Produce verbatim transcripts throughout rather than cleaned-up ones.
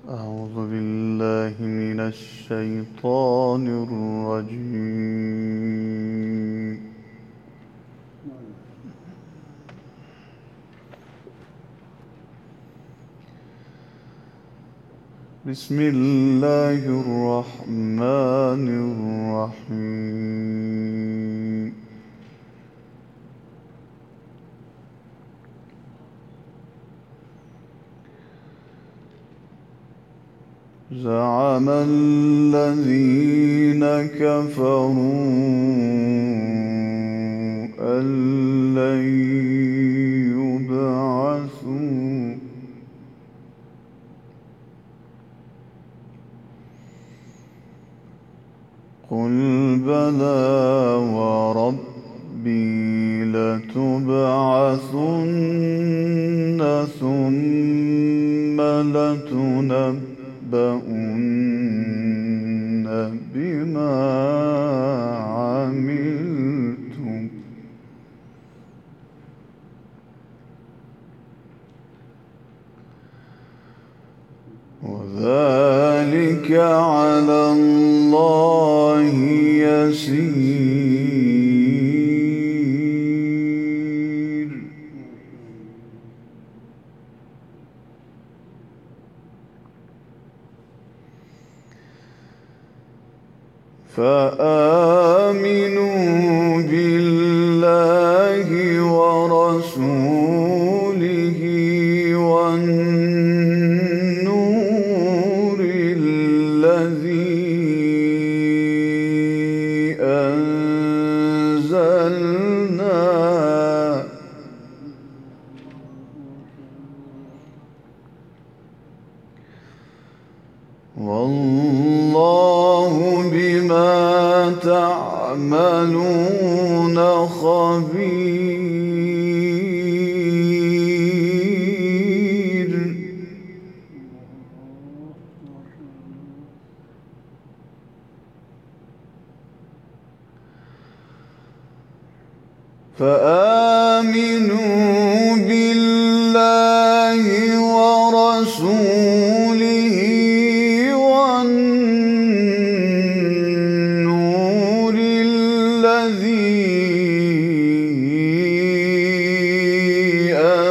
أعوذ بالله من الشيطان الرجيم. بسم الله الرحمن الرحيم. زعم الذين كفروا أن لن يبعثوا قل بلى وربي لتبعثن ثم لتنبؤن بما عملتم وذلك على الله يسير. فآمنوا بالله ورسوله والنور الذي أنزلنا والله بما تعملون خبير. فآمنوا بالله ورسوله والنور الذي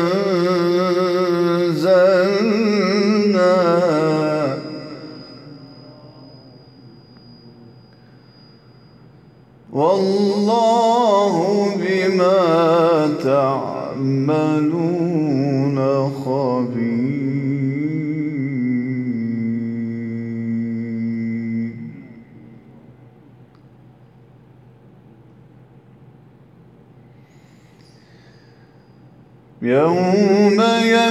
أنزلنا والله بما تعملون خبير. يوم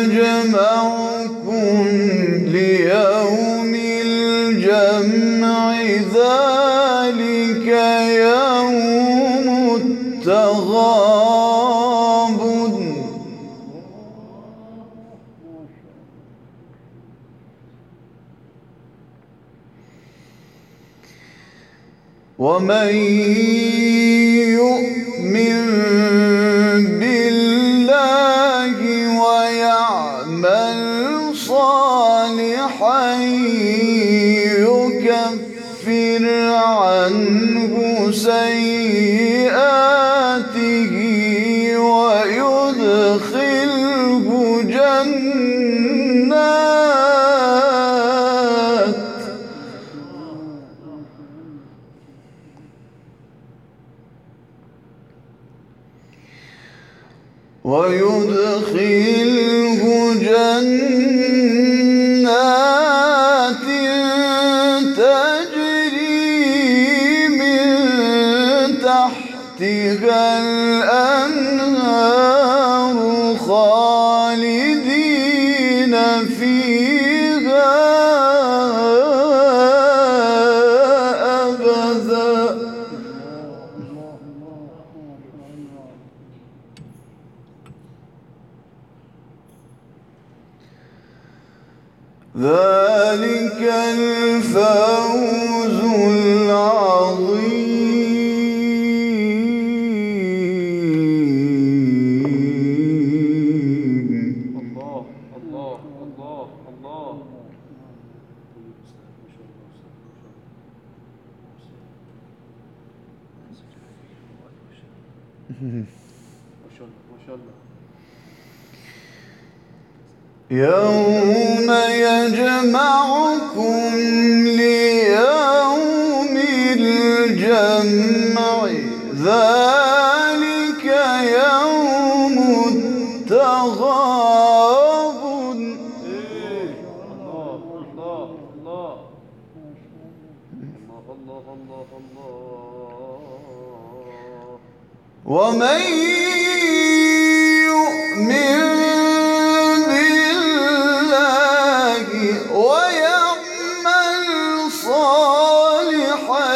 يجمعكم ليوم الجمع ذلك يوم التغابن ومن يؤمن بالله ويعمل صالحا يكفر عنه سيئاته ويدخله جنات ويدخله جنات تجري من تحتها الأنهار خالدين فيها أبدا. ذلك الفوز العظيم. الله الله الله الله. شاء الله ما شاء الله. يوم يجمعكم ليوم الجمع ذلك يوم التغابن. الله الله الله الله الله الله. ومن يؤمن بالله ويعمل صالحا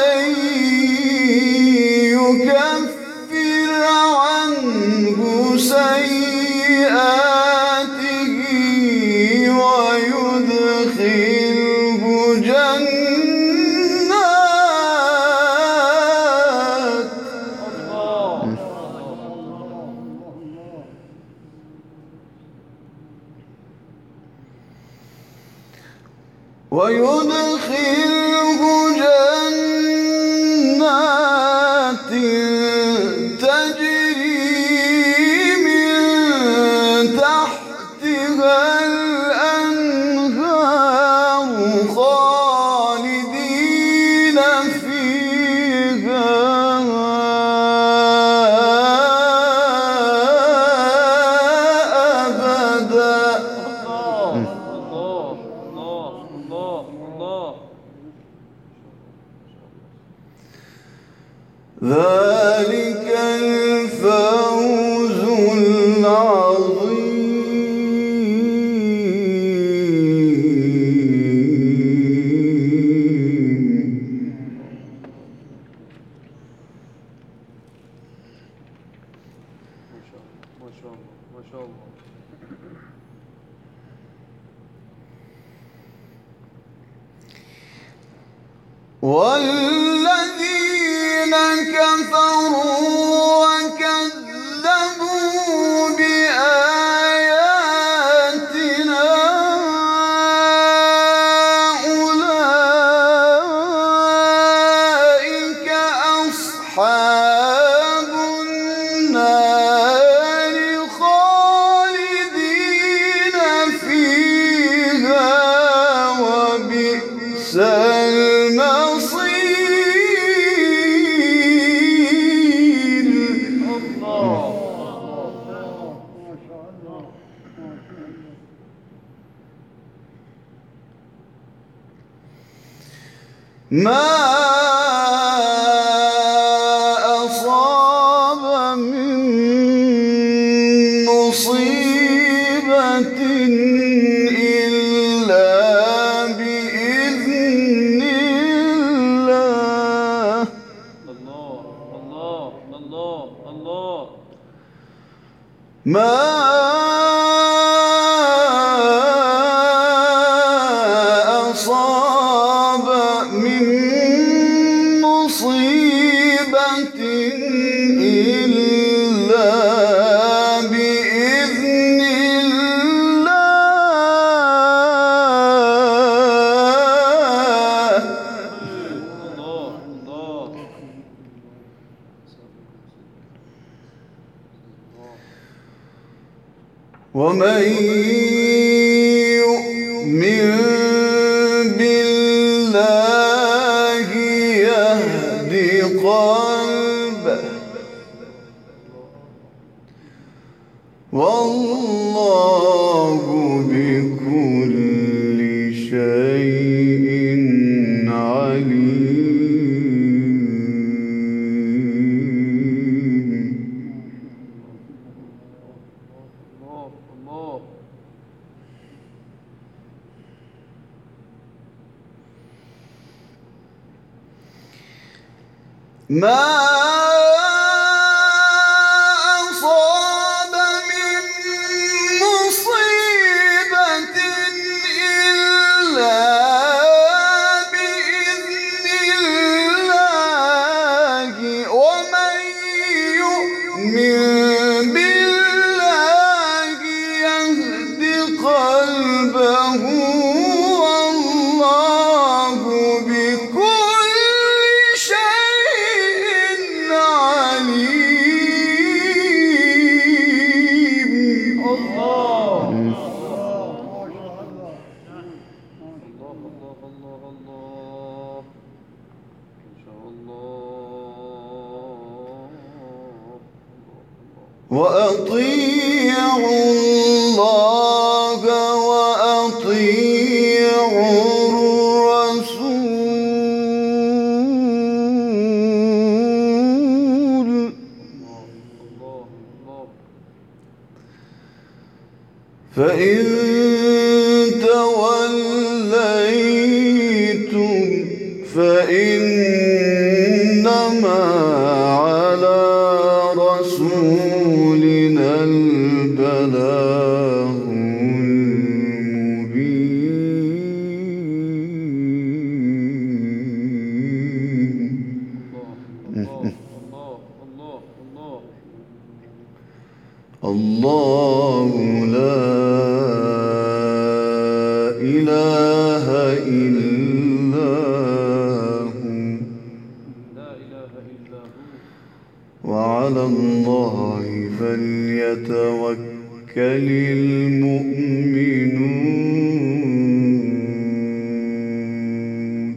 يكفر عنه سيئاته ويدخله جنات ويدخله جنات تجري من تحتها الأنهار خالدين فيها أبدا. ذلك الفوز العظيم. ما شاء الله ما شاء الله. والذين كفروا وكذبوا بآياتنا أولئك أصحاب النار خالدين فيها وبئس المصير. ما أصاب من مصيبة إلا بإذن الله. الله الله الله الله. ما أصاب من مصيبة إلا بإذن الله. الله الله. ومن يؤمن بالله يهد قلبه والله بكل شيء عليم. الله الله. ما أصاب من مصيبة إلا بإذن الله. ومن يؤمن بالله يهد قلبه والله بكل شيء وأطيعوا الله وأطيعوا الرسول الله الله فإن توليتم فإنما على رسولنا البلاغ المبين. الله الله الله الله لا إله إلا هو لا إله إلا هو وعلى الله فليتوكل المؤمنون.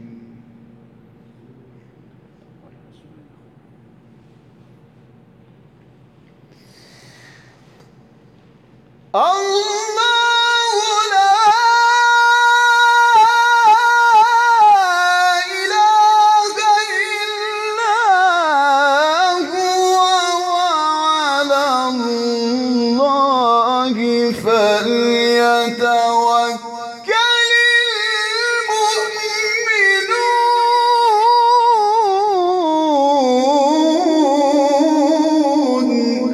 الله لا إله إلا هو وعلى الله فليتوكل المؤمنون.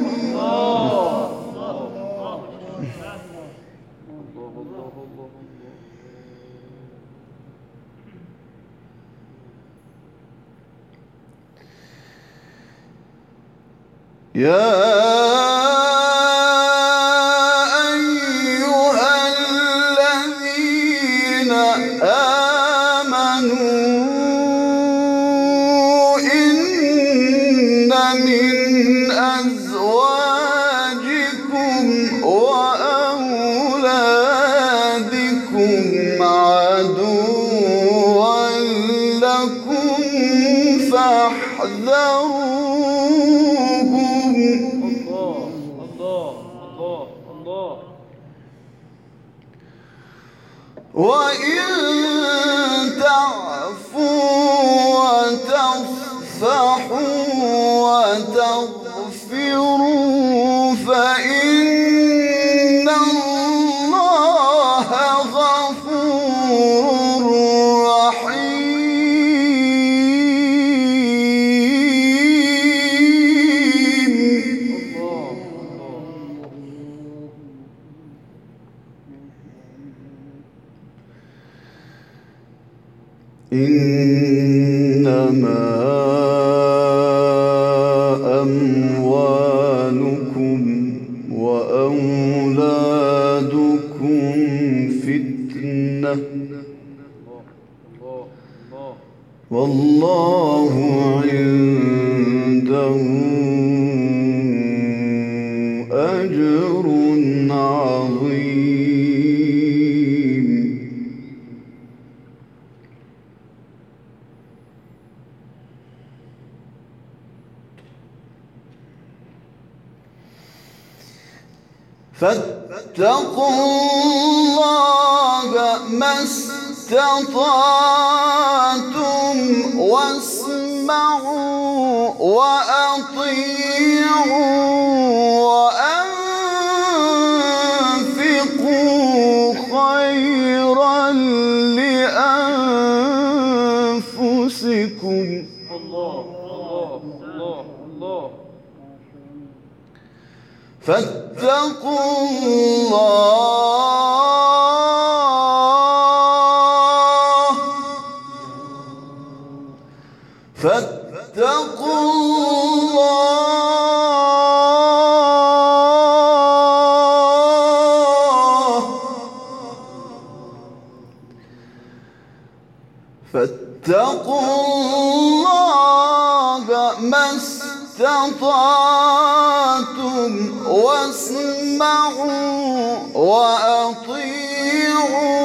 يا أيها الذين آمنوا إن من أزواجكم وأولادكم عدوا لكم فاحذروهم. الله الله الله الله وإن تعفوا وتصفحوا وتغفروا فإن الله غفور رحيم. إنما أموالكم وأولادكم فتنة الله الله والله عنده أجر عظيم. فاتقوا الله ما استطعتم واسمعوا وأطيعوا وأنفقوا خيرا لأنفسكم. الله الله الله الله فاتقوا الله فاتقوا الله فاتقوا الله ما استطعتم واسمعوا وأطيعوا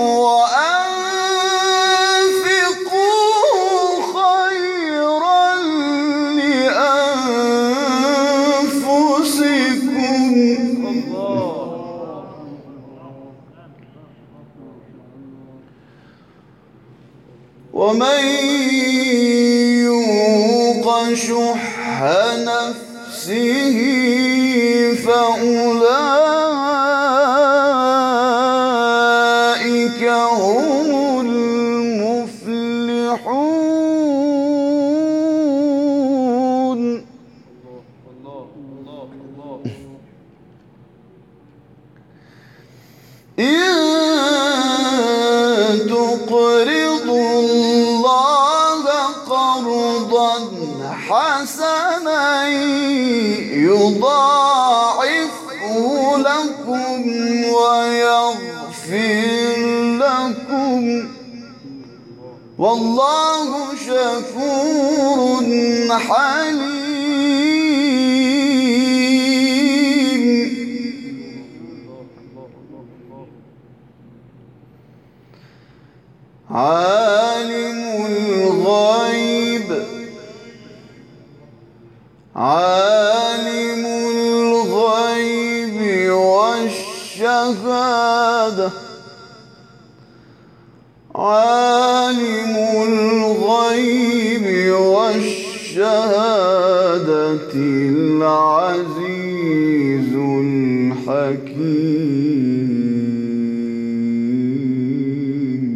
وأنفقوا خيرا لأنفسكم. ومن يوق شح نفسه فأولئك هم المفلحون. الله الله الله. إن تقرضوا الله قرضا حسنا يضاعفه لكم ويغفر لكم والله شكور حليم. عالم الغيب عالم الغيب والشهادة عالم الغيب والشهادة العزيز الحكيم.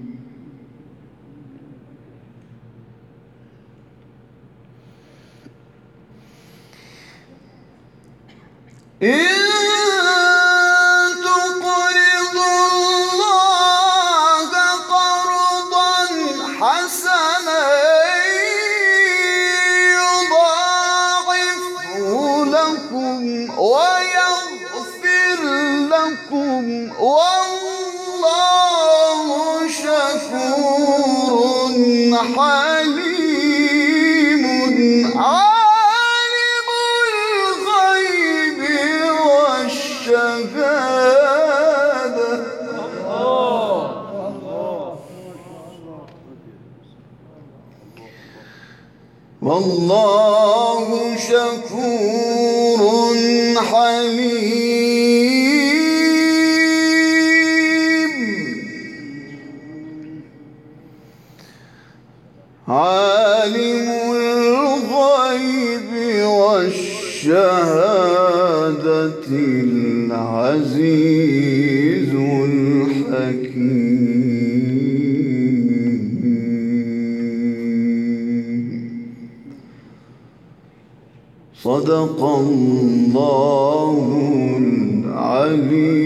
إن تقرضوا الله قرضا حسنا يضاعفه لكم ويغفر لكم والله شكور حليم. عالم الغيب والشهادة والله شكور حليم. عالم الغيب والشهادة العزيز الحكيم. صدق الله العليم.